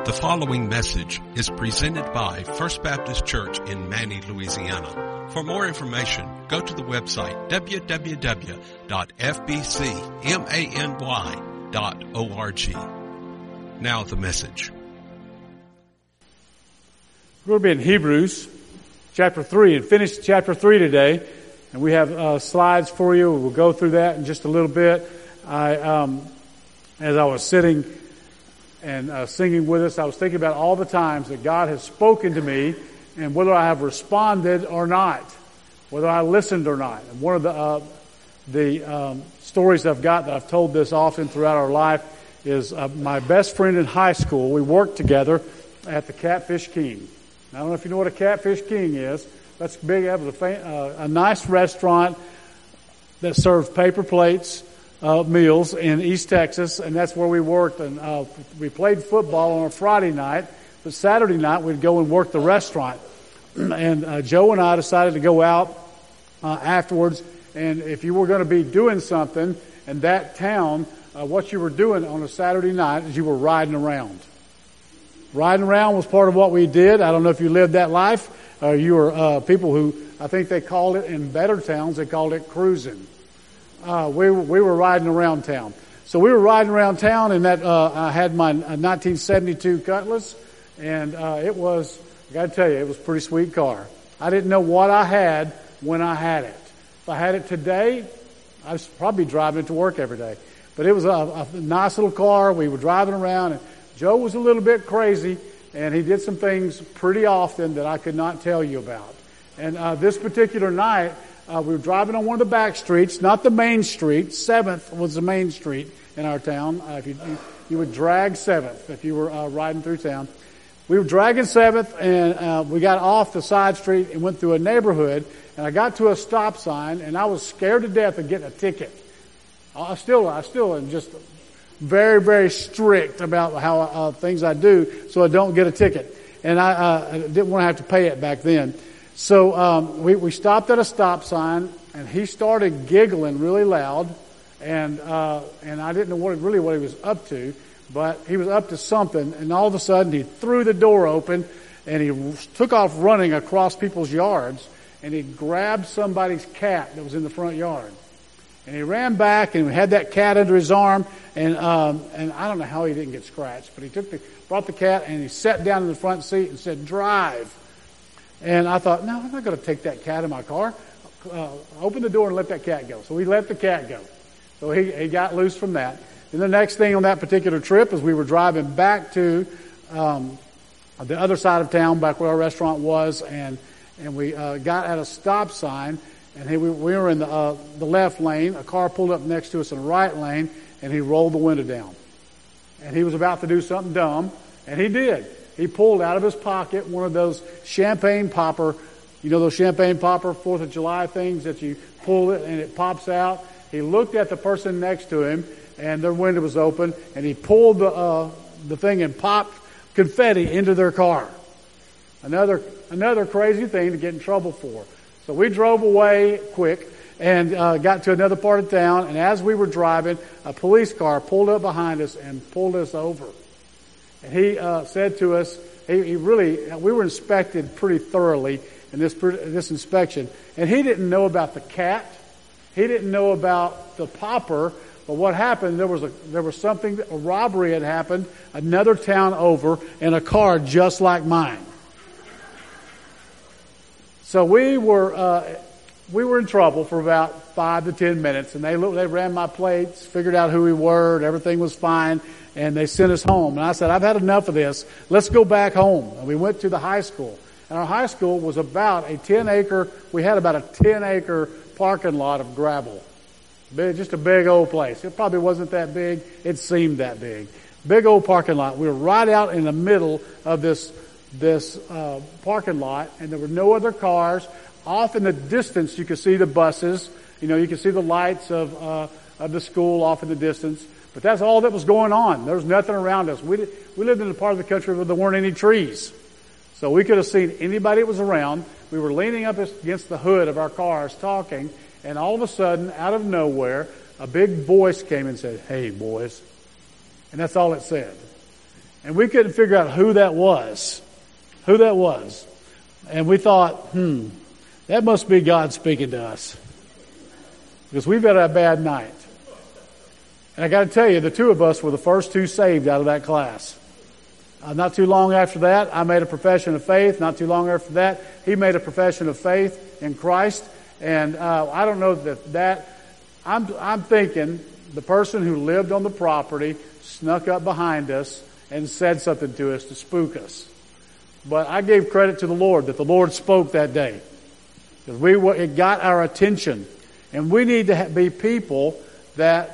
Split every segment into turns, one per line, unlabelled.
The following message is presented by First Baptist Church in Many, Louisiana. For more information, go to the website www.fbcmany.org. Now the message.
We're going to be in Hebrews chapter 3 and finish chapter 3 today. And we have slides for you. We'll go through that in just a little bit. As I was sitting and singing with us, I was thinking about all the times that God has spoken to me and whether I have responded or not, whether I listened or not. And one of the stories I've got that I've told this often throughout our life is my best friend in high school. We worked together at the Catfish King. I don't know if you know what a Catfish King is. That's big. That was a nice restaurant that served paper plates meals in East Texas, and that's where we worked. And we played football on a Friday night, but Saturday night we'd go and work the restaurant. And Joe and I decided to go out afterwards. And if you were going to be doing something in that town, what you were doing on a Saturday night is you were riding around. Riding around was part of what we did. I don't know if you lived that life. You were people who, I think they called it in better towns, they called it cruising. We were riding around town. So we were riding around town, and that I had my 1972 Cutlass, and it was, I got to tell you, it was a pretty sweet car. I didn't know what I had when I had it. If I had it today, I was probably driving it to work every day. But it was a nice little car. We were driving around, and Joe was a little bit crazy, and he did some things pretty often that I could not tell you about. And this particular night, we were driving on one of the back streets, not the main street. 7th was the main street in our town. You would drag 7th if you were riding through town. We were dragging 7th, and we got off the side street and went through a neighborhood. And I got to a stop sign, and I was scared to death of getting a ticket. I still am just very, very strict about how things I do, so I don't get a ticket. And I didn't want to have to pay it back then. So we stopped at a stop sign, and he started giggling really loud, and I didn't know what he was up to, but he was up to something. And all of a sudden, he threw the door open, and he took off running across people's yards, and he grabbed somebody's cat that was in the front yard, and he ran back and had that cat under his arm, and I don't know how he didn't get scratched, but he brought the cat and he sat down in the front seat and said, "Drive." And I thought, no, I'm not going to take that cat in my car. Open the door and let that cat go. So we let the cat go. So he got loose from that. And the next thing on that particular trip is we were driving back to the other side of town, back where our restaurant was, and we got at a stop sign, and we were in the left lane. A car pulled up next to us in the right lane, and he rolled the window down. And he was about to do something dumb, and he did. He pulled out of his pocket one of those champagne popper, you know those champagne popper 4th of July things that you pull it and it pops out. He looked at the person next to him, and their window was open, and he pulled the thing and popped confetti into their car. Another crazy thing to get in trouble for. So we drove away quick and got to another part of town, and as we were driving, a police car pulled up behind us and pulled us over. And he said to us, we were inspected pretty thoroughly in this inspection, and he didn't know about the cat, he didn't know about the popper. But what happened? There was something, a robbery had happened another town over in a car just like mine. So we were in trouble for about 5 to 10 minutes, and they ran my plates, figured out who we were, and everything was fine, and they sent us home. And I said, I've had enough of this. Let's go back home. And we went to the high school. And our high school was about a 10-acre parking lot of gravel. Just a big old place. It probably wasn't that big. It seemed that big. Big old parking lot. We were right out in the middle of this parking lot, and there were no other cars. Off in the distance, you could see the buses. You could see the lights of the school off in the distance. But that's all that was going on. There was nothing around us. We lived in a part of the country where there weren't any trees. So we could have seen anybody that was around. We were leaning up against the hood of our cars talking, and all of a sudden, out of nowhere, a big voice came and said, "Hey, boys." And that's all it said. And we couldn't figure out who that was. And we thought, that must be God speaking to us. Because we've had a bad night. And I got to tell you, the two of us were the first two saved out of that class. Not too long after that, I made a profession of faith. Not too long after that, he made a profession of faith in Christ. And I don't know I'm thinking the person who lived on the property snuck up behind us and said something to us to spook us. But I gave credit to the Lord that the Lord spoke that day. Because it got our attention. And we need to be people that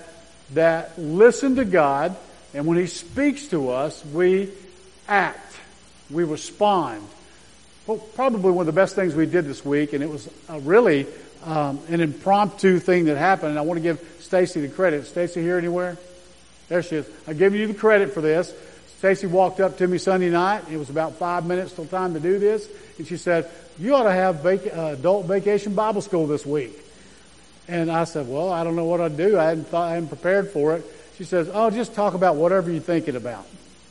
listen to God, and when He speaks to us, we act. We respond. Well, probably one of the best things we did this week, and it was really an impromptu thing that happened, and I want to give Stacy the credit. Is Stacy here anywhere? There she is. I'm giving you the credit for this. Stacy walked up to me Sunday night. It was about 5 minutes till time to do this, and she said, "You ought to have adult vacation Bible school this week." And I said, "Well, I don't know what I'd do. I hadn't prepared for it." She says, "Oh, just talk about whatever you're thinking about."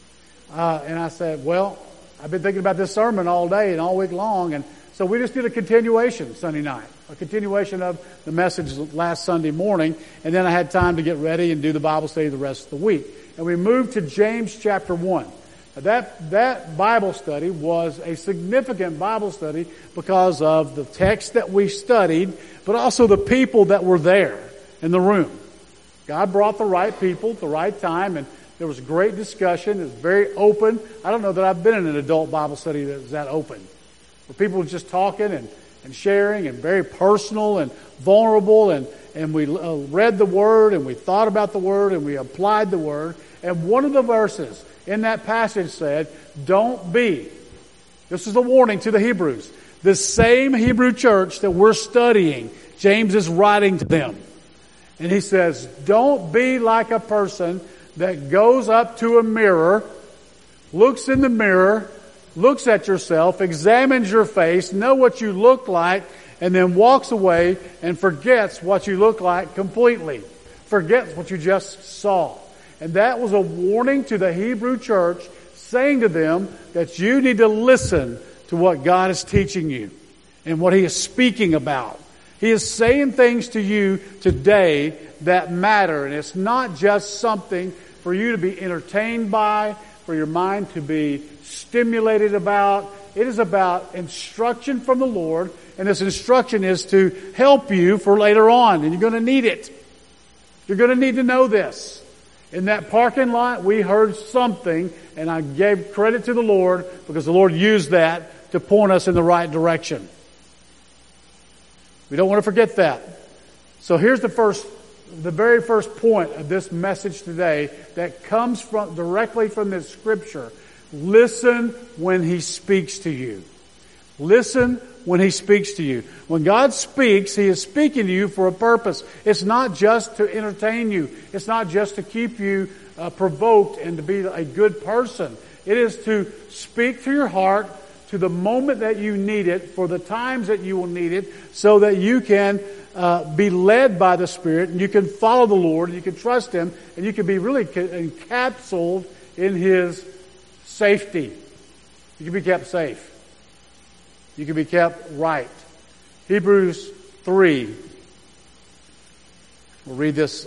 And I said, "Well, I've been thinking about this sermon all day and all week long." And so we just did a continuation Sunday night, a continuation of the message last Sunday morning. And then I had time to get ready and do the Bible study the rest of the week. And we moved to James chapter 1. Now that Bible study was a significant Bible study because of the text that we studied, but also the people that were there in the room. God brought the right people at the right time, and there was great discussion. It was very open. I don't know that I've been in an adult Bible study that was that open, where people were just talking and sharing and very personal and vulnerable, and we read the Word, and we thought about the Word, and we applied the Word. And one of the verses in that passage said, "Don't be," this is a warning to the Hebrews, the same Hebrew church that we're studying, James is writing to them. And he says, "Don't be like a person that goes up to a mirror, looks in the mirror, looks at yourself, examines your face, know what you look like, and then walks away and forgets what you look like completely. Forgets what you just saw." And that was a warning to the Hebrew church, saying to them that you need to listen to what God is teaching you and what He is speaking about. He is saying things to you today that matter. And it's not just something for you to be entertained by, for your mind to be stimulated about. It is about instruction from the Lord. And this instruction is to help you for later on. And you're going to need it. You're going to need to know this. In that parking lot, we heard something, and I gave credit to the Lord because the Lord used that to point us in the right direction. We don't want to forget that. So here's the very first point of this message today that comes directly from this scripture. Listen when He speaks to you. Listen when He speaks to you. When God speaks, He is speaking to you for a purpose. It's not just to entertain you. It's not just to keep you provoked and to be a good person. It is to speak to your heart, to the moment that you need it, for the times that you will need it, so that you can be led by the Spirit, and you can follow the Lord, and you can trust Him, and you can be really encapsulated in His safety. You can be kept safe. You can be kept right. Hebrews 3. We'll read this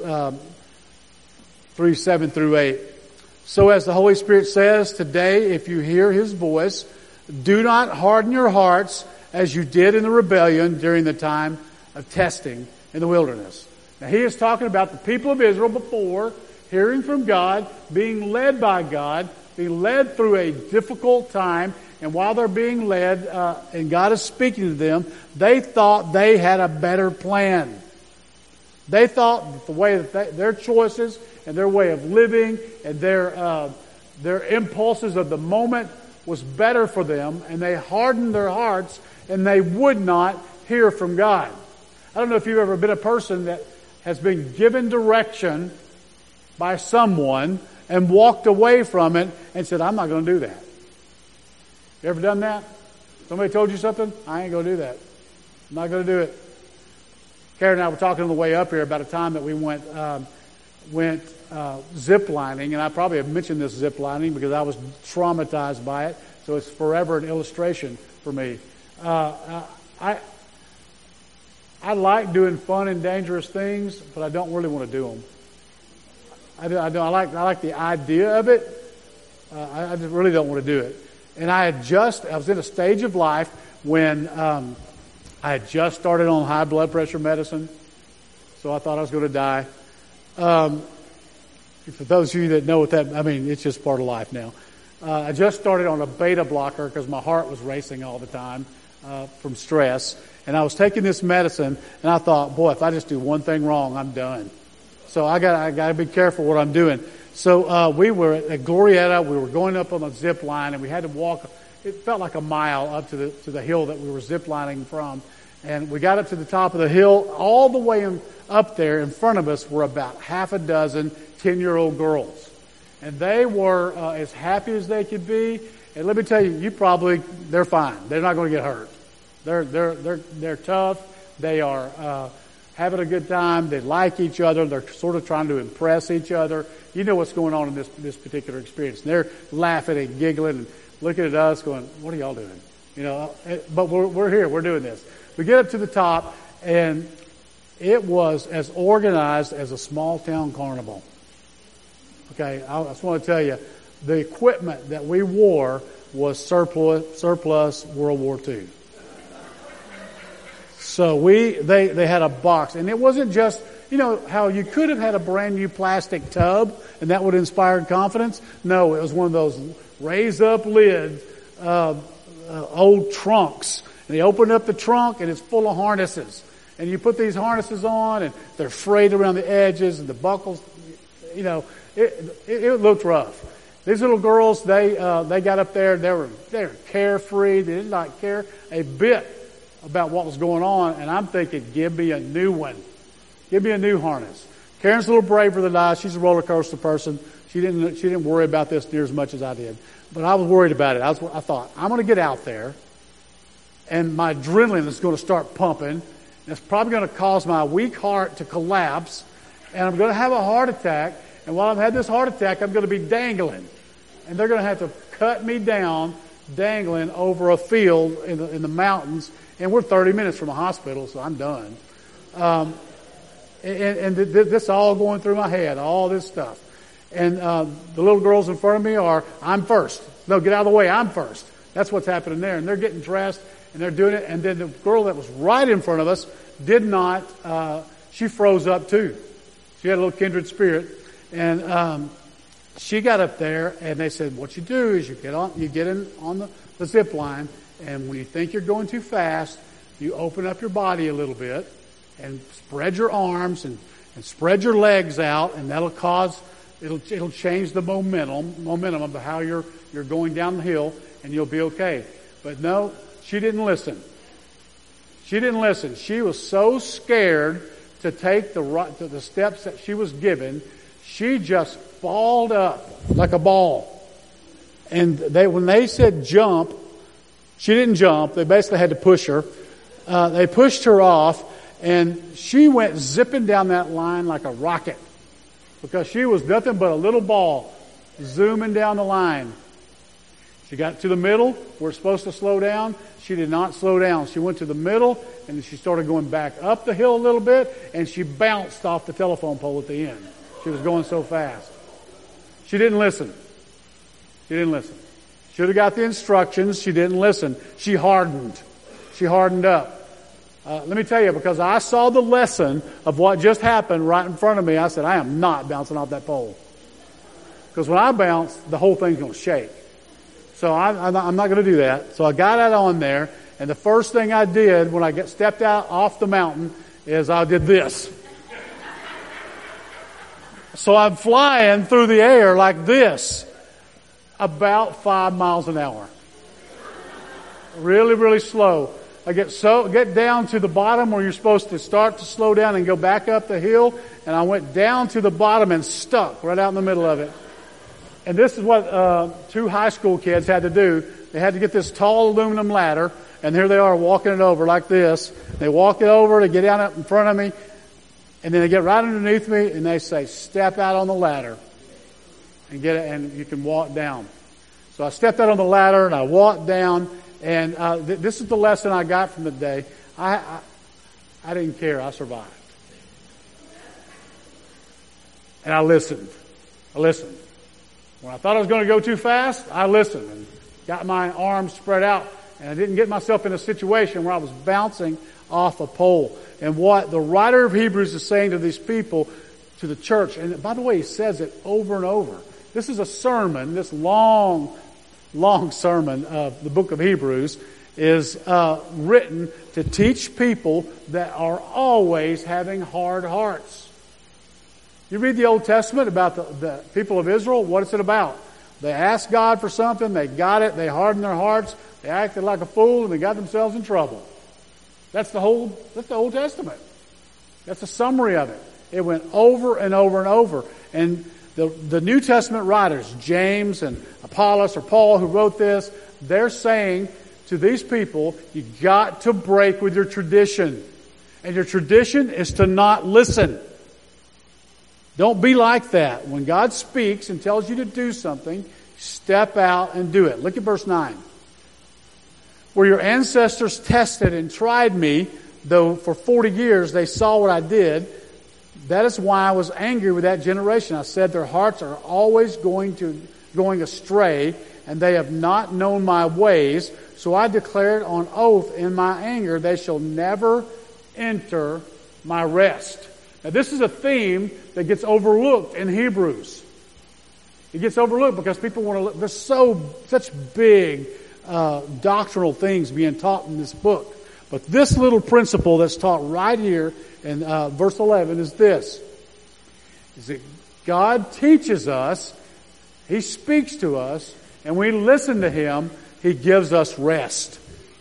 3:7 through 8. "So as the Holy Spirit says, today, if you hear His voice, do not harden your hearts as you did in the rebellion during the time of testing in the wilderness." Now he is talking about the people of Israel before, hearing from God, being led by God, being led through a difficult time. And while they're being led, and God is speaking to them, they thought they had a better plan. They thought that the way that their choices and their way of living and their impulses of the moment was better for them, and they hardened their hearts, and they would not hear from God. I don't know if you've ever been a person that has been given direction by someone and walked away from it and said, "I'm not going to do that." You ever done that? Somebody told you something? "I ain't going to do that. I'm not going to do it." Karen and I were talking on the way up here about a time that we went went zip lining, and I probably have mentioned this zip lining because I was traumatized by it, so it's forever an illustration for me. I like doing fun and dangerous things, but I don't really want to do them. I like the idea of it. I just really don't want to do it. And I was in a stage of life when I had just started on high blood pressure medicine, so I thought I was going to die. For those of you that know what that, it's just part of life now. I just started on a beta blocker because my heart was racing all the time from stress. And I was taking this medicine, and I thought, boy, if I just do one thing wrong, I'm done. So I got to be careful what I'm doing. So we were at Glorieta. We were going up on a zip line, and we had to walk. It felt like a mile up to the hill that we were zip lining from. And we got up to the top of the hill. All the way up there in front of us were about half a dozen 10-year-old girls. And they were as happy as they could be. And let me tell you, they're fine. They're not going to get hurt. They're tough. They are having a good time. They like each other. They're sort of trying to impress each other. You know what's going on in this particular experience. And they're laughing and giggling and looking at us going, what are y'all doing? But we're here. We're doing this. We get up to the top, and it was as organized as a small town carnival. Okay, I just want to tell you, the equipment that we wore was surplus World War II. So they had a box, and it wasn't just, how you could have had a brand new plastic tub, and that would inspire confidence. No, it was one of those raise up lids, old trunks. And they open up the trunk, and it's full of harnesses. And you put these harnesses on, and they're frayed around the edges, and the buckles, it looked rough. These little girls, they got up there, they were carefree. They did not care a bit about what was going on. And I'm thinking, give me a new one. Give me a new harness. Karen's a little braver than I. She's a roller coaster person. She didn't worry about this near as much as I did. But I was worried about it. I thought, I'm going to get out there, and my adrenaline is going to start pumping. And it's probably going to cause my weak heart to collapse, and I'm going to have a heart attack. And while I've had this heart attack, I'm going to be dangling. And they're going to have to cut me down dangling over a field in the mountains. And we're 30 minutes from a hospital, so I'm done. This all going through my head, all this stuff. And the little girls in front of me I'm first. No, get out of the way, I'm first. That's what's happening there. And they're getting dressed, and they're doing it. And then the girl that was right in front of us did not, she froze up too. She had a little kindred spirit. And she got up there, and they said, what you do is you get in on the zip line, and when you think you're going too fast, you open up your body a little bit and spread your arms and spread your legs out, and it'll change the momentum of how you're going down the hill, and you'll be okay. But no, she didn't listen. She didn't listen. She was so scared to take the steps that she was given. She just balled up like a ball. And when they said jump, she didn't jump. They basically had to push her. They pushed her off, and she went zipping down that line like a rocket because she was nothing but a little ball zooming down the line. She got to the middle where it's supposed to slow down. She did not slow down. She went to the middle, and she started going back up the hill a little bit, and she bounced off the telephone pole at the end. She was going so fast. She didn't listen. Should have got the instructions. She didn't listen. She hardened. She hardened up. Let me tell you, because I saw the lesson of what just happened right in front of me, I said, I am not bouncing off that pole. Because when I bounce, the whole thing's going to shake. So I'm not going to do that. So I got out on there, and the first thing I did when I stepped out off the mountain is I did this. So I'm flying through the air like this, about 5 miles an hour. Really, really slow. I get down to the bottom where you're supposed to start to slow down and go back up the hill, and I went down to the bottom and stuck right out in the middle of it. And this is what 2 high school kids had to do. They had to get this tall aluminum ladder, and here they are walking it over like this. They walk it over to get down up in front of me. And then they get right underneath me and they say, step out on the ladder and get it, and you can walk down. So I stepped out on the ladder and I walked down, and this is the lesson I got from the day. I didn't care. I survived. And I listened. When I thought I was going to go too fast, I listened and got my arms spread out, and I didn't get myself in a situation where I was bouncing off a pole. And what the writer of Hebrews is saying to these people, to the church, and by the way, he says it over and over. This is a sermon, this long sermon of the book of Hebrews is written to teach people that are always having hard hearts. You read the Old Testament about the people of Israel, what is it about? They asked God for something, they got it, they hardened their hearts, they acted like a fool, and they got themselves in trouble. That's the Old Testament. That's a summary of it. It went over and over and over. And the New Testament writers, James and Apollos or Paul who wrote this, they're saying to these people, you got to break with your tradition. And your tradition is to not listen. Don't be like that. When God speaks and tells you to do something, step out and do it. Look at verse 9. Where your ancestors tested and tried me, though for 40 years they saw what I did, that is why I was angry with that generation. I said their hearts are always going astray, and they have not known my ways. So I declared on oath in my anger, they shall never enter my rest. Now this is a theme that gets overlooked in Hebrews. It gets overlooked because people want to look, there's such big doctrinal things being taught in this book. But this little principle that's taught right here in verse 11 is this. Is that God teaches us, He speaks to us, and we listen to Him, He gives us rest.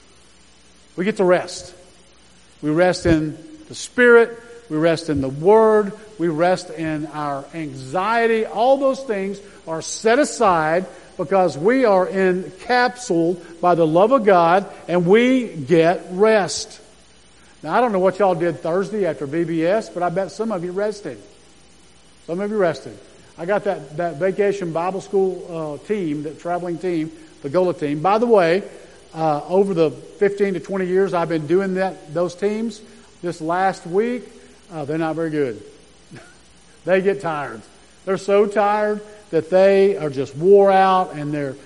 We get to rest. We rest in the Spirit, we rest in the Word, we rest in our anxiety. All those things are set aside because we are encapsulated by the love of God, and we get rest. Now, I don't know what y'all did Thursday after VBS, but I bet some of you rested. Some of you rested. I got that vacation Bible school team, that traveling team, the GOLA team. By the way, over the 15 to 20 years I've been doing those teams, this last week, they're not very good. They get tired. They're so tired that they are just wore out, and they're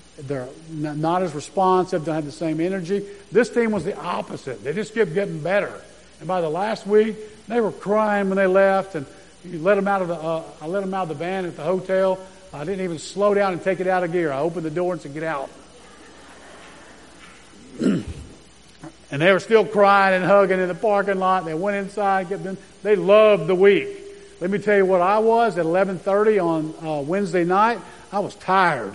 not as responsive, don't have the same energy. This team was the opposite. They just kept getting better. And by the last week, they were crying when they left, and I let them out of the van at the hotel. I didn't even slow down and take it out of gear. I opened the door and said, get out. And they were still crying and hugging in the parking lot. They went inside. They loved the week. Let me tell you what I was at 11:30 on Wednesday night. I was tired.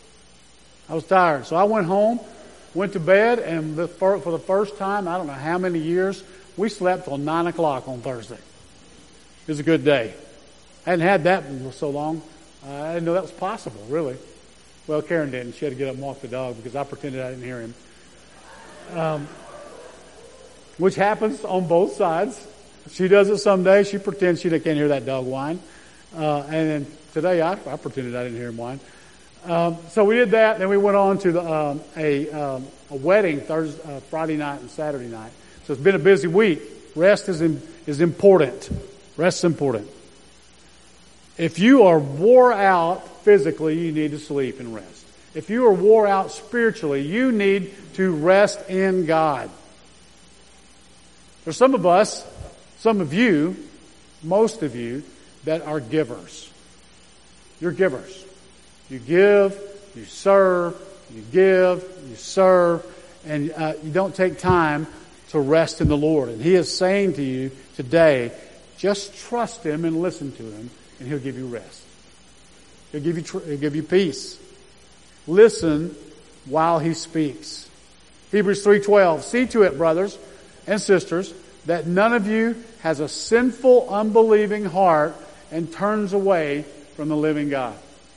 So I went home, went to bed, and for the first time, I don't know how many years, we slept till 9 o'clock on Thursday. It was a good day. I hadn't had that in so long. I didn't know that was possible, really. Well, Karen didn't. She had to get up and walk the dog because I pretended I didn't hear him. Which happens on both sides. She does it someday. She pretends she can't hear that dog whine. And then today I pretended I didn't hear him whine. So we did that. Then we went on to a wedding Friday night and Saturday night. So it's been a busy week. Rest is important. Rest is important. If you are wore out physically, you need to sleep and rest. If you are wore out spiritually, you need to rest in God. There's some of us, some of you, most of you, that are givers. You're givers. You give, you serve, you give, you serve, and you don't take time to rest in the Lord. And He is saying to you today, just trust Him and listen to Him, and He'll give you rest. He'll give you peace. Listen while He speaks. Hebrews 3:12. See to it, brothers and sisters, that none of you has a sinful, unbelieving heart and turns away from the living God.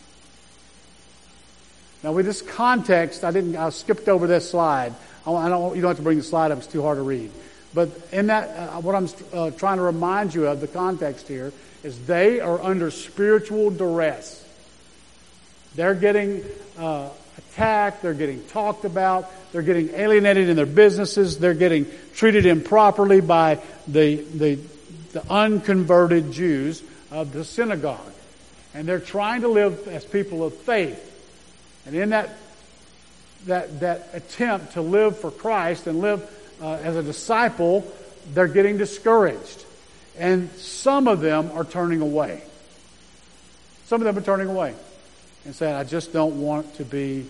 Now, with this context, I skipped over this slide. You don't have to bring the slide up; it's too hard to read. But in that, what I'm trying to remind you of, the context here, is they are under spiritual duress. They're getting attacked, they're getting talked about, they're getting alienated in their businesses, they're getting treated improperly by the unconverted Jews of the synagogue. And they're trying to live as people of faith. And in that attempt to live for Christ and live as a disciple, they're getting discouraged. And some of them are turning away. Some of them are turning away and saying, I just don't want to be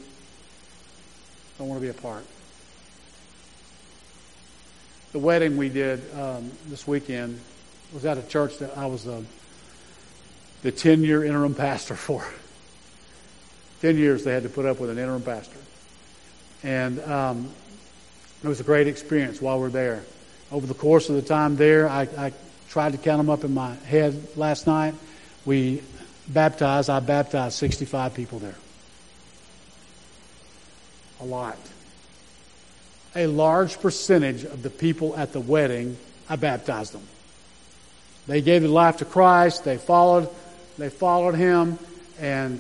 a part. The wedding we did this weekend was at a church that I was the 10-year interim pastor for. 10 years they had to put up with an interim pastor. And it was a great experience while we're there. Over the course of the time there, I tried to count them up in my head last night. I baptized 65 people there. A lot. A large percentage of the people at the wedding, I baptized them. They gave their life to Christ. They followed Him, and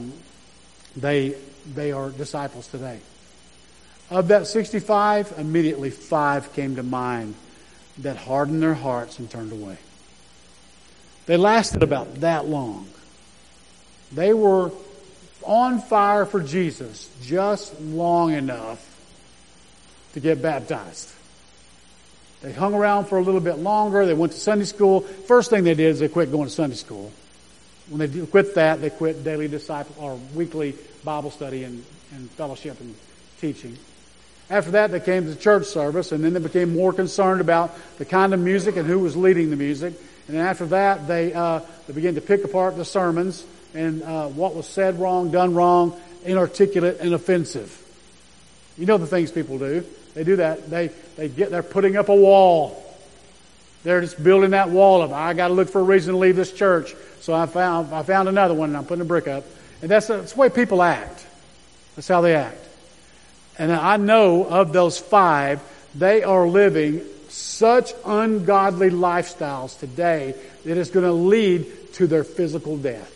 they are disciples today. Of that 65, immediately 5 came to mind that hardened their hearts and turned away. They lasted about that long. They were on fire for Jesus just long enough to get baptized. They hung around for a little bit longer. They went to Sunday school. First thing they did is they quit going to Sunday school. When they quit that, they quit daily disciple or weekly Bible study and fellowship and teaching. After that, they came to the church service, and then they became more concerned about the kind of music and who was leading the music. And then after that, they began to pick apart the sermons and what was said wrong, done wrong, inarticulate, and offensive. You know the things people do. They do that. They're putting up a wall. They're just building that wall up. I got to look for a reason to leave this church. So I found another one, and I'm putting a brick up. And that's the way people act. That's how they act. And I know of those 5, they are living such ungodly lifestyles today that it's going to lead to their physical death.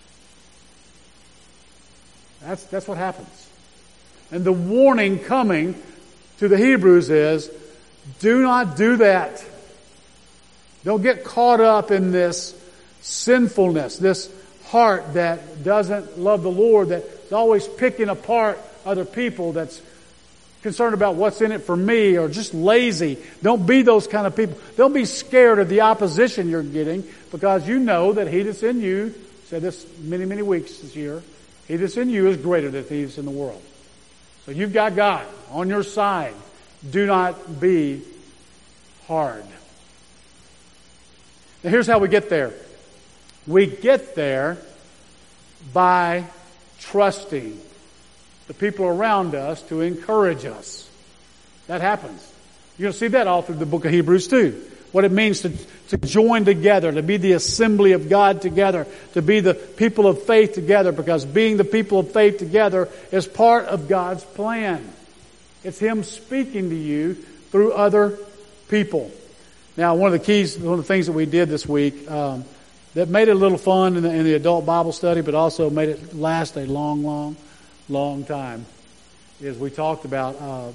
That's what happens. And the warning coming to the Hebrews is, do not do that. Don't get caught up in this sinfulness, this heart that doesn't love the Lord, that's always picking apart other people, that's concerned about what's in it for me, or just lazy. Don't be those kind of people. Don't be scared of the opposition you're getting, because you know that he that's in you, said this many, many weeks this year, he that's in you is greater than he that's in the world. So you've got God on your side. Do not be hard. Now here's how we get there. We get there by trusting the people around us to encourage us. That happens. You're going to see that all through the book of Hebrews too. What it means to join together, to be the assembly of God together, to be the people of faith together, because being the people of faith together is part of God's plan. It's Him speaking to you through other people. Now, one of the things that we did this week that made it a little fun in the adult Bible study, but also made it last a long time, is we talked about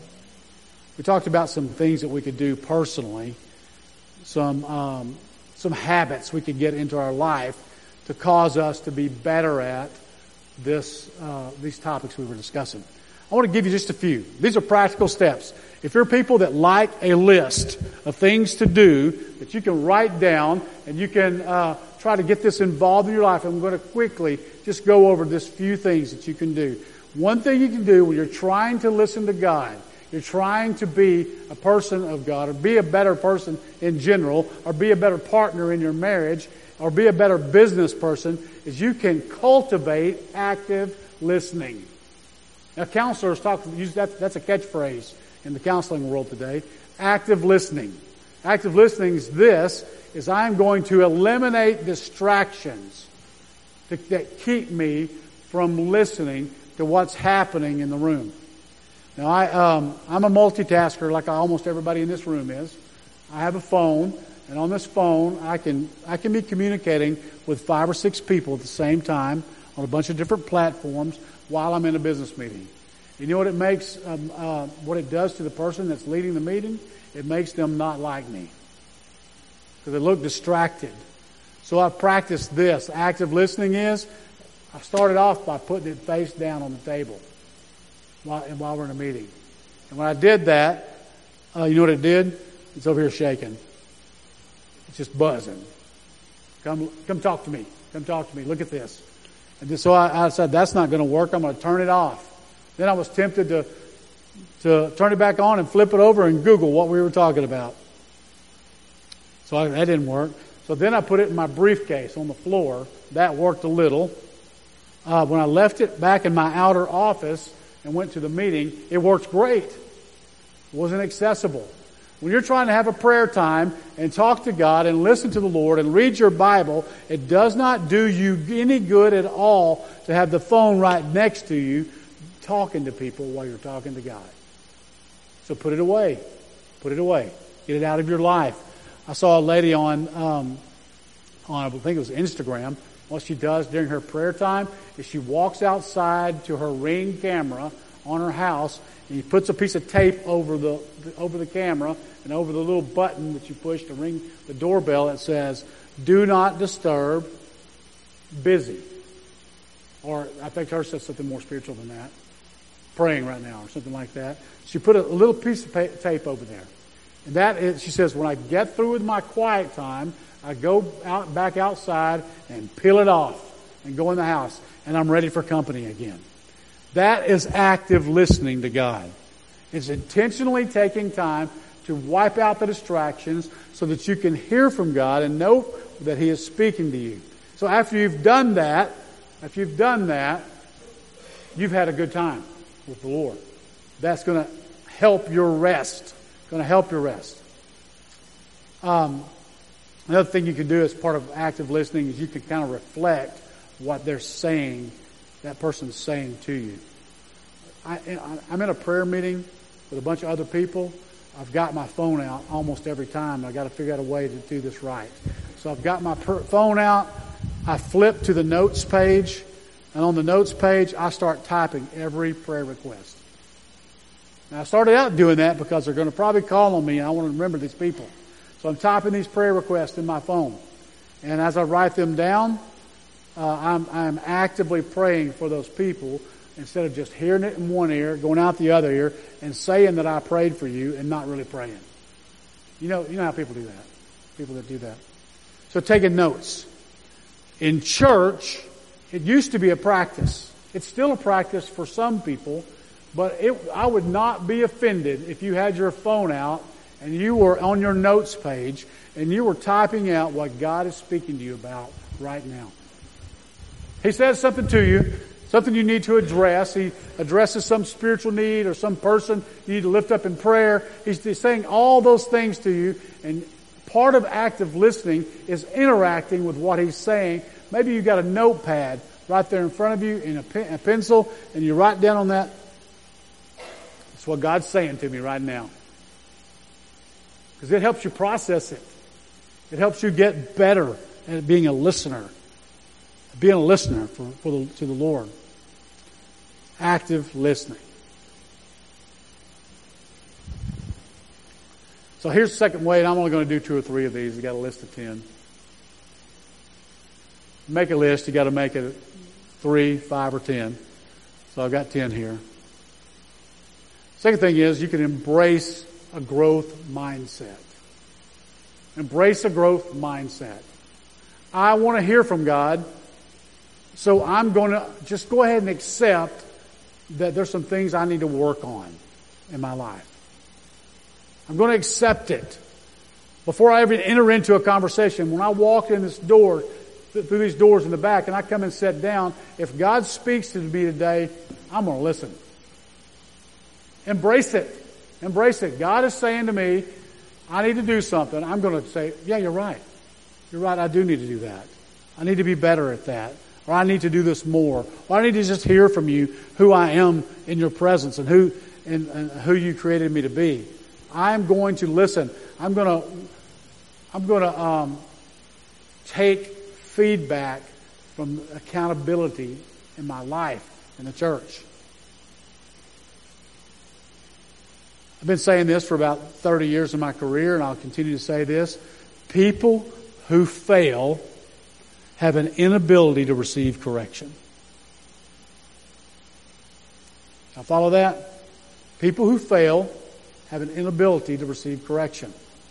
some things that we could do personally, some habits we could get into our life to cause us to be better at these topics we were discussing. I want to give you just a few. These are practical steps. If you're people that like a list of things to do that you can write down and you can try to get this involved in your life, I'm going to quickly just go over this few things that you can do. One thing you can do when you're trying to listen to God, you're trying to be a person of God, or be a better person in general, or be a better partner in your marriage, or be a better business person, is you can cultivate active listening. Now, counselors use that's a catchphrase in the counseling world today. Active listening. Active listening is I'm going to eliminate distractions that keep me from listening to what's happening in the room. Now, I'm a multitasker like almost everybody in this room is. I have a phone, and on this phone, I can be communicating with 5 or 6 people at the same time on a bunch of different platforms while I'm in a business meeting. You know what it makes, what it does to the person that's leading the meeting? It makes them not like me. Because they look distracted. So I've practiced this. Active listening is, I started off by putting it face down on the table while we're in a meeting. And when I did that, you know what it did? It's over here shaking. It's just buzzing. Come talk to me. Come talk to me. Look at this. And so I said, that's not going to work. I'm going to turn it off. Then I was tempted to turn it back on and flip it over and Google what we were talking about. So that didn't work. So then I put it in my briefcase on the floor. That worked a little. When I left it back in my outer office and went to the meeting, it worked great. It wasn't accessible. When you're trying to have a prayer time and talk to God and listen to the Lord and read your Bible, it does not do you any good at all to have the phone right next to you talking to people while you're talking to God. So put it away. Put it away. Get it out of your life. I saw a lady on I think it was Instagram. What she does during her prayer time is she walks outside to her Ring camera on her house and she puts a piece of tape over the camera and over the little button that you push to ring the doorbell that says, "Do not disturb, busy." Or I think hers says something more spiritual than that. Praying right now or something like that. She put a little piece of tape over there. And that is, she says, when I get through with my quiet time, I go back outside and peel it off and go in the house and I'm ready for company again. That is active listening to God. It's intentionally taking time to wipe out the distractions so that you can hear from God and know that He is speaking to you. So after you've done that, you've had a good time with the Lord. That's going to help your rest. Another thing you can do as part of active listening is you can kind of reflect what they're saying, that person's saying to you. I'm in a prayer meeting with a bunch of other people. I've got my phone out almost every time. I've got to figure out a way to do this right. So I've got my phone out. I flip to the notes page. And on the notes page, I start typing every prayer request. Now, I started out doing that because they're going to probably call on me and I want to remember these people. So I'm typing these prayer requests in my phone. And as I write them down, I'm actively praying for those people instead of just hearing it in one ear, going out the other ear, and saying that I prayed for you and not really praying. You know how people do that. People that do that. So taking notes. In church, it used to be a practice. It's still a practice for some people, but I would not be offended if you had your phone out and you were on your notes page and you were typing out what God is speaking to you about right now. He says something to you, something you need to address. He addresses some spiritual need or some person you need to lift up in prayer. He's saying all those things to you, and part of active listening is interacting with what He's saying. Maybe you've got a notepad right there in front of you and a pencil, and you write down on that, "That's what God's saying to me right now." Because it helps you process it. It helps you get better at being a listener. Being a listener to the Lord. Active listening. So here's the second way, and I'm only going to do 2 or 3 of these. We've got a list of 10. Make a list. You got to make it 3, 5, or 10. So I've got 10 here. Second thing is you can embrace a growth mindset. Embrace a growth mindset. I want to hear from God, so I'm going to just go ahead and accept that there's some things I need to work on in my life. I'm going to accept it. Before I even enter into a conversation, when I walk in this door, through these doors in the back, and I come and sit down, if God speaks to me today, I'm going to listen. Embrace it. Embrace it. God is saying to me, I need to do something. I'm going to say, yeah, you're right. You're right, I do need to do that. I need to be better at that. Or I need to do this more. Or I need to just hear from you who I am in your presence and who you created me to be. I'm going to listen. I'm going to take feedback from accountability in my life in the church. I've been saying this for about 30 years in my career, and I'll continue to say this. People who fail have an inability to receive correction. Now follow that? People who fail have an inability to receive correction.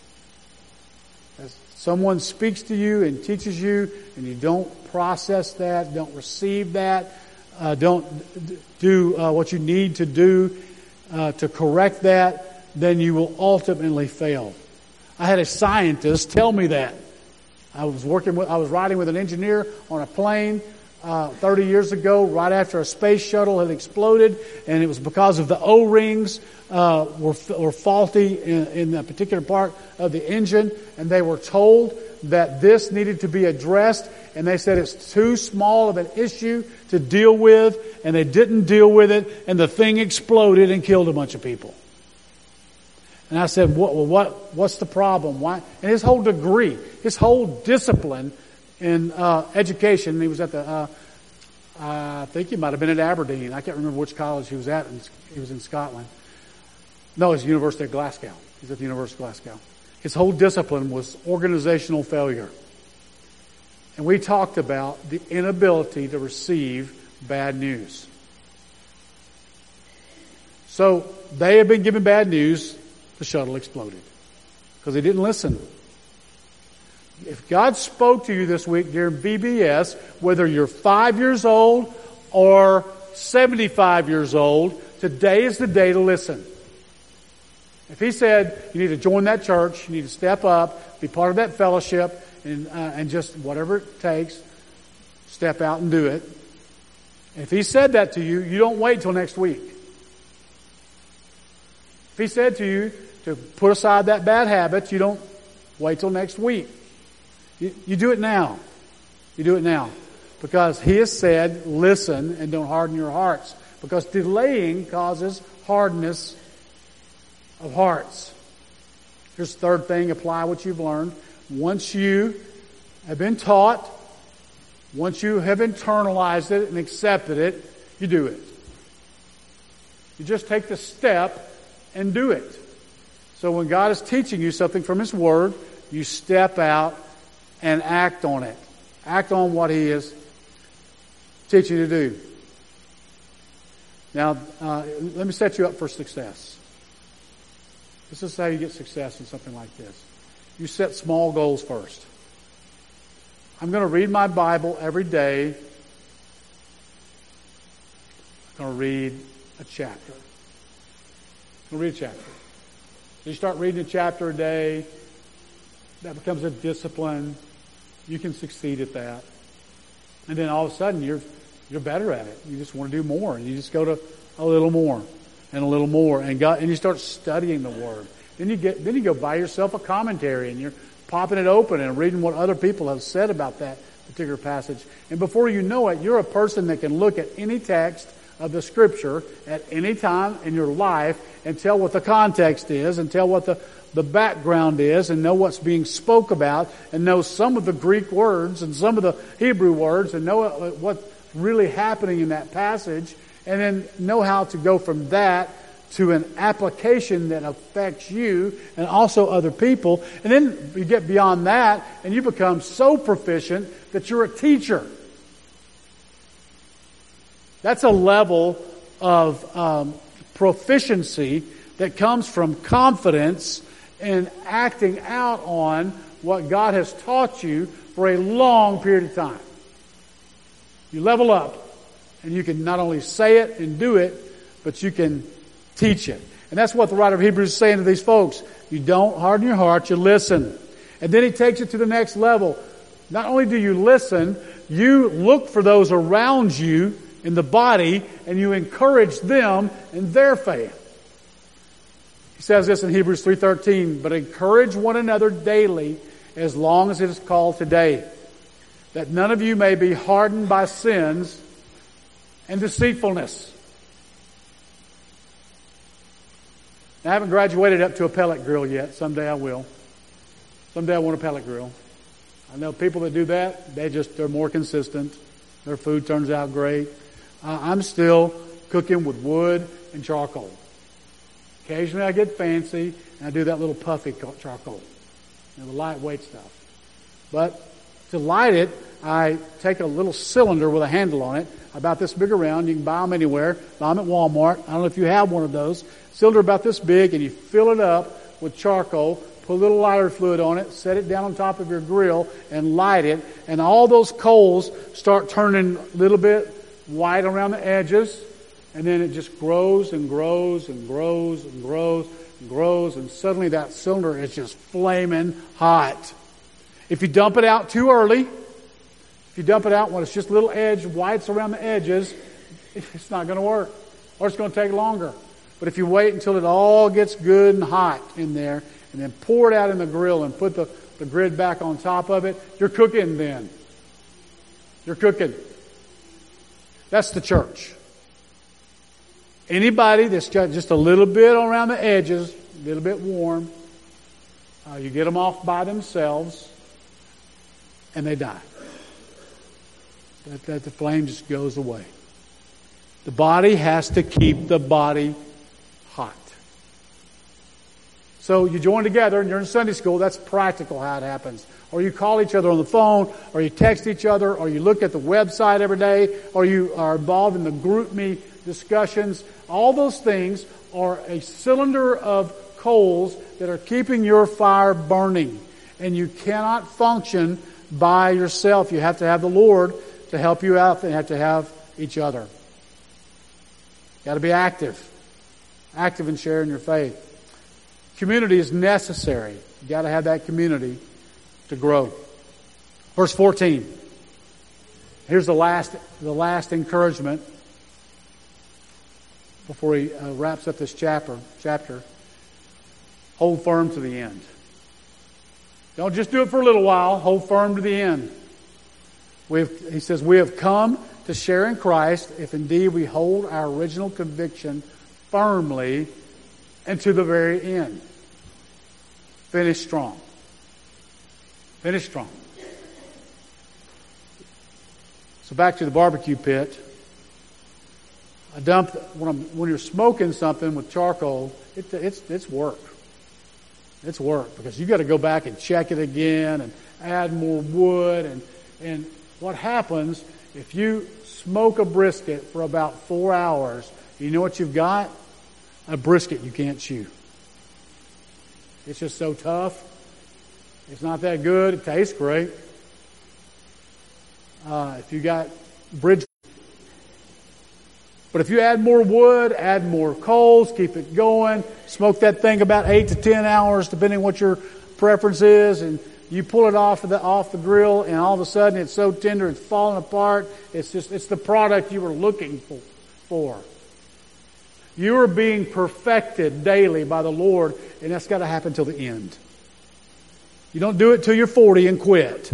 As someone speaks to you and teaches you, and you don't process that, don't receive that, don't do what you need to do to correct that, then you will ultimately fail. I had a scientist tell me that. I was riding with an engineer on a plane 30 years ago, right after a space shuttle had exploded, and it was because of the O-rings were faulty in a particular part of the engine, and they were told that this needed to be addressed, and they said it's too small of an issue to deal with, and they didn't deal with it, and the thing exploded and killed a bunch of people. And I said, what's the problem? Why? And his whole degree, his whole discipline in education, he was at the, I think he might have been at Aberdeen. I can't remember which college he was at. He was in Scotland. No, it was the University of Glasgow. He's at the University of Glasgow. His whole discipline was organizational failure. And we talked about the inability to receive bad news. So they had been given bad news. The shuttle exploded because they didn't listen. If God spoke to you this week during BBS, whether you're 5 years old or 75 years old, today is the day to listen. If He said you need to join that church, you need to step up, be part of that fellowship, and just whatever it takes, step out and do it. If He said that to you, you don't wait till next week. If He said to you to put aside that bad habit, you don't wait till next week. You do it now. You do it now. Because He has said, listen and don't harden your hearts. Because delaying causes hardness of hearts. Here's the third thing, apply what you've learned. Once you have been taught, once you have internalized it and accepted it, you do it. You just take the step and do it. So when God is teaching you something from His Word, you step out and act on it. Act on what He is teaching you to do. Now, let me set you up for success. This is how you get success in something like this. You set small goals first. I'm going to read my Bible every day. I'm going to read a chapter. I'm going to read a chapter. So you start reading a chapter a day. That becomes a discipline. You can succeed at that. And then all of a sudden you're better at it. You just want to do more. And you just go to a little more and a little more. And you start studying the Word. Then you go buy yourself a commentary and you're popping it open and reading what other people have said about that particular passage. And before you know it, you're a person that can look at any text of the Scripture at any time in your life and tell what the context is and tell what the background is and know what's being spoke about and know some of the Greek words and some of the Hebrew words and know what's really happening in that passage and then know how to go from that to an application that affects you and also other people. And then you get beyond that and you become so proficient that you're a teacher. That's a level of proficiency that comes from confidence and acting out on what God has taught you for a long period of time. You level up and you can not only say it and do it, but you can teach it. And that's what the writer of Hebrews is saying to these folks. You don't harden your heart, you listen. And then he takes it to the next level. Not only do you listen, you look for those around you in the body and you encourage them in their faith. He says this in Hebrews 3:13, but encourage one another daily as long as it is called today, that none of you may be hardened by sins and deceitfulness. I haven't graduated up to a pellet grill yet. Someday I will. Someday I want a pellet grill. I know people that do that, they're more consistent. Their food turns out great. I'm still cooking with wood and charcoal. Occasionally I get fancy and I do that little puffy charcoal. The lightweight stuff. But to light it, I take a little cylinder with a handle on it, about this big around. You can buy them anywhere. Buy them at Walmart. I don't know if you have one of those. Cylinder about this big, and you fill it up with charcoal, put a little lighter fluid on it, set it down on top of your grill, and light it. And all those coals start turning a little bit white around the edges, and then it just grows and grows and grows and grows and grows, and suddenly that cylinder is just flaming hot. If you dump it out too early, if you dump it out when it's just little edge whites around the edges, it's not going to work. Or it's going to take longer. But if you wait until it all gets good and hot in there, and then pour it out in the grill and put the grid back on top of it, you're cooking then. You're cooking. That's the church. Anybody that's got just a little bit around the edges, a little bit warm, you get them off by themselves, and they die. That the flame just goes away. The body has to keep the body hot. So you join together and you're in Sunday school. That's practical how it happens. Or you call each other on the phone, or you text each other, or you look at the website every day, or you are involved in the group me discussions. All those things are a cylinder of coals that are keeping your fire burning. And you cannot function by yourself. You have to have the Lord to help you out, and you have to have each other. You got to be active. Active in sharing your faith. Community is necessary. You got to have that community to grow. Verse 14. Here's the last encouragement before he wraps up this chapter. Hold firm to the end. Don't just do it for a little while. Hold firm to the end. He says, we have come to share in Christ if indeed we hold our original conviction firmly and to the very end. Finish strong. Finish strong. So back to the barbecue pit. When you're smoking something with charcoal, it's work. It's work because you got to go back and check it again and add more wood and what happens if you smoke a brisket for about 4 hours? You know what you've got? A brisket you can't chew. It's just so tough. It's not that good. It tastes great. If you got bridge. But if you add more wood, add more coals, keep it going, smoke that thing about 8 to 10 hours, depending what your preference is, and you pull it off the grill, and all of a sudden it's so tender, it's falling apart. It's the product you were looking for. You are being perfected daily by the Lord, and that's got to happen till the end. You don't do it till you're 40 and quit.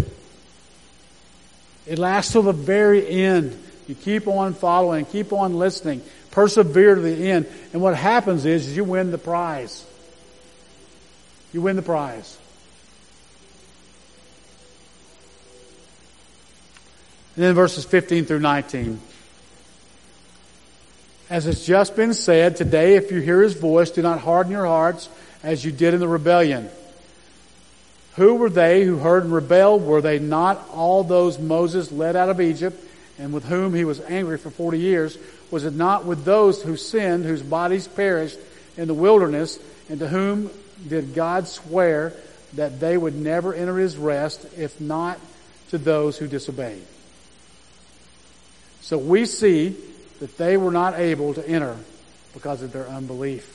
It lasts till the very end. You keep on following, keep on listening, persevere to the end. And what happens is you win the prize. You win the prize. And then verses 15 through 19. As it's just been said, today if you hear His voice, do not harden your hearts as you did in the rebellion. Who were they who heard and rebelled? Were they not all those Moses led out of Egypt, and with whom he was angry for 40 years? Was it not with those who sinned, whose bodies perished in the wilderness, and to whom did God swear that they would never enter His rest, if not to those who disobeyed? So we see that they were not able to enter because of their unbelief.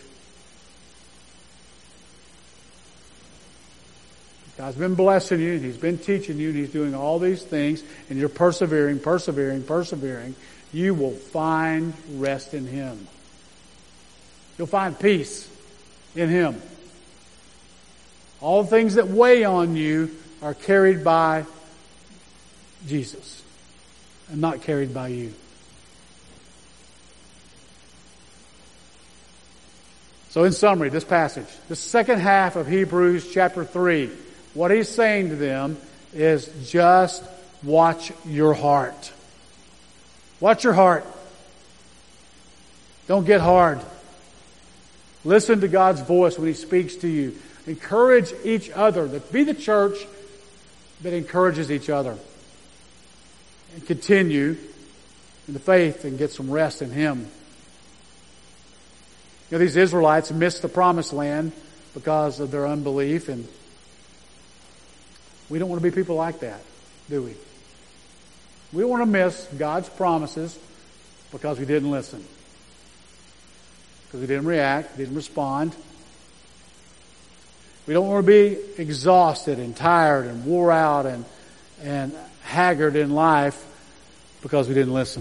God's been blessing you, and He's been teaching you, and He's doing all these things, and you're persevering, you will find rest in Him. You'll find peace in Him. All the things that weigh on you are carried by Jesus and not carried by you. So in summary, this passage, the second half of Hebrews chapter 3, what he's saying to them is just watch your heart. Watch your heart. Don't get hard. Listen to God's voice when He speaks to you. Encourage each other. Be the church that encourages each other. And continue in the faith and get some rest in Him. You know, these Israelites missed the promised land because of their unbelief, and we don't want to be people like that, do we? We don't want to miss God's promises because we didn't listen. Because we didn't react, didn't respond. We don't want to be exhausted and tired and wore out and haggard in life because we didn't listen.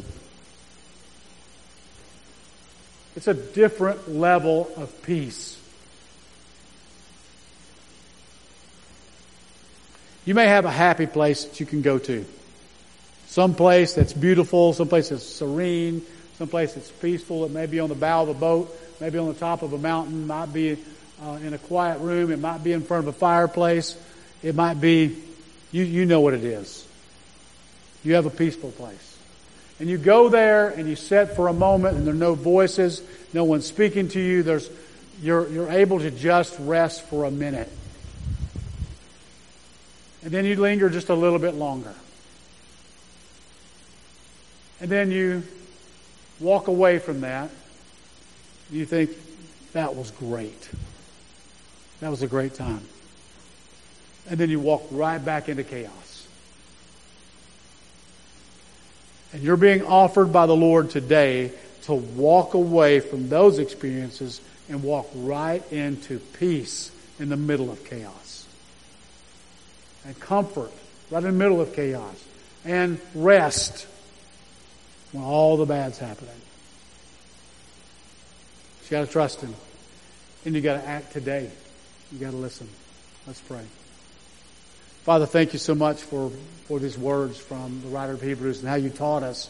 It's a different level of peace. You may have a happy place that you can go to. Some place that's beautiful, some place that's serene, some place that's peaceful. It may be on the bow of a boat, maybe on the top of a mountain, might be in a quiet room, it might be in front of a fireplace, it might be, you know what it is. You have a peaceful place. And you go there and you sit for a moment and there are no voices, no one speaking to you. You're able to just rest for a minute. And then you linger just a little bit longer. And then you walk away from that. You think, that was great. That was a great time. And then you walk right back into chaos. And you're being offered by the Lord today to walk away from those experiences and walk right into peace in the middle of chaos. And comfort right in the middle of chaos. And rest when all the bad's happening. You got to trust Him. And you got to act today. You got to listen. Let's pray. Father, thank you so much for these words from the writer of Hebrews and how you taught us.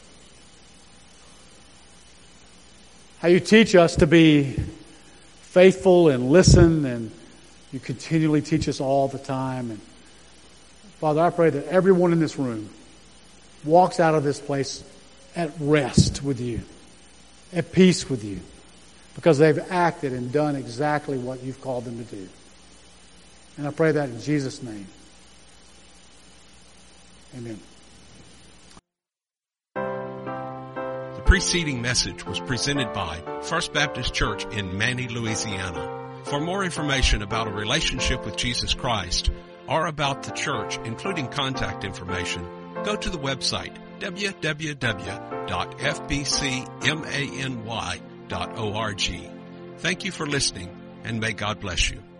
How you teach us to be faithful and listen, and you continually teach us all the time. And Father, I pray that everyone in this room walks out of this place at rest with you, at peace with you, because they've acted and done exactly what you've called them to do. And I pray that in Jesus' name. Amen.
The preceding message was presented by First Baptist Church in Manny, Louisiana. For more information about a relationship with Jesus Christ or about the church, including contact information, go to the website www.fbcmany.org. Thank you for listening, and may God bless you.